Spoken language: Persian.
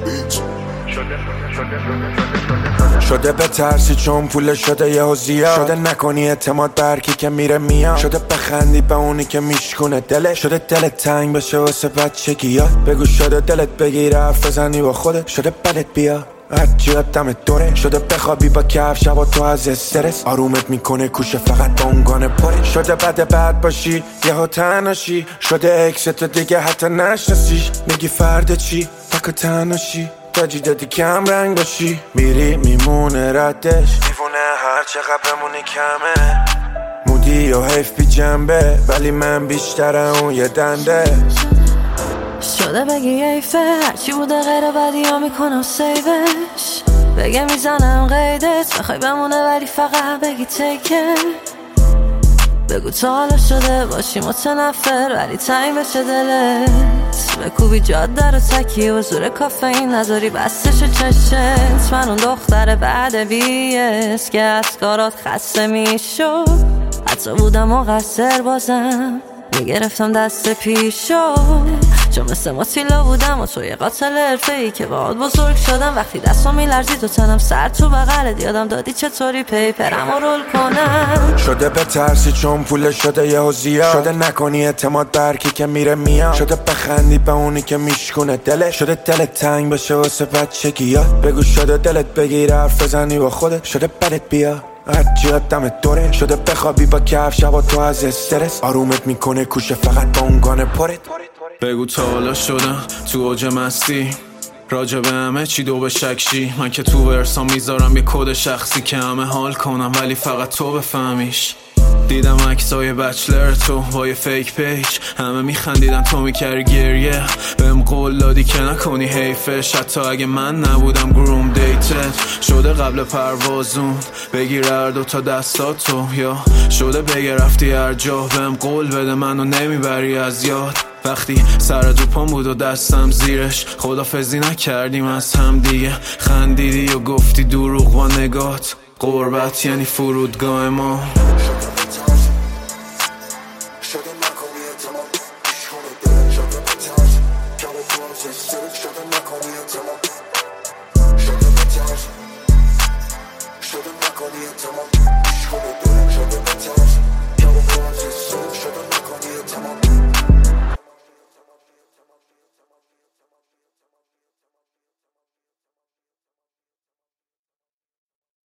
شده به ترسی چون پول شده یهو زیاد، شده نکنی اعتماد بر کی که میره میاد، شده بخندی به اونی که میشکونه دلش، شده دلت تنگ بشه واسه بچگیات. بگو شده دلت بگیره حرف بزنی با خودت، شده بدت بیاد هرچی دمت دوره، شده بخوابی با کف شبا تو از استرس، آرومت میکنه کوشه فقط با اون گانه پره، شده بد باشی یهو تنهاشی، شده اکست دیگه حتی نشناسیش، میگی فرد چی تک تنهاشی، ترجیح دادی کم رنگ باشی، میری میمونه ردش دیوونه هر چقدر بمونی کمه، مودی و حیف بی جنبه ولی من بیشترم اون یه دنده، شده بگی ایفه هرچی بوده غیر بدی ها میکنم سیوش، بگه میزنم قیدت بخوای بمونه ولی فقط بگی تیکه، بگو تا حالا شده باشی متنفر ولی تنگ بشه دلت، بکوبی جاده رو تکی و زور کافئین نذاری بستشو چشت، من اون دختر بعد بیس که از کارات خسته میشد، حتی بودم مقصر بازم میگرفتم دست پیشو، چون مثل ماتیلا بودم و توی قاتل حرفه‌ای که باهات بزرگ شدم، وقتی دستم میلرزید و تنم سر تو بغلت یادم دادی چطوری پیپرم رو رول کنم، شده به ترسی چون پول شده یهو زیاد، شده نکنی اعتماد بر کی که میره میاد، شده بخندی به اونی که میشکونه دلش، شده دلت تنگ بشه واسه بچگیات. بگو شده دلت بگیره حرف بزنی با خودت، شده بدت بیاد هرچی دمت دوره، شده بخوابی با کف شبا تو از استرس، آرومت میکنه کوشه فقط با اون گانه پرت. بگو تا حالا شدم تو اوج مستی راجع به همه چی دو به شکشی، من که تو ورسام میذارم یه کد شخصی که همه حال کنم ولی فقط تو بفهمیش، دیدم عکسای بچلر تو با یه فیک پیج، همه میخندیدن تو میکردی گریه، بهم قول دادی که نکنی حیفش، حتی اگه من نبودم گروم دیتت، شده قبل پروازون بگیر هر دو تا دستاتو، یا شده بگه رفتی هر جا، بهم قول بده منو نمیبری از یاد، وقتی سر دو پام بود و دستم زیرش، خدافزی نکردیم از هم دیگه، خندیدی و گفتی دروغ با نگات، غربت یعنی فرودگاه ما.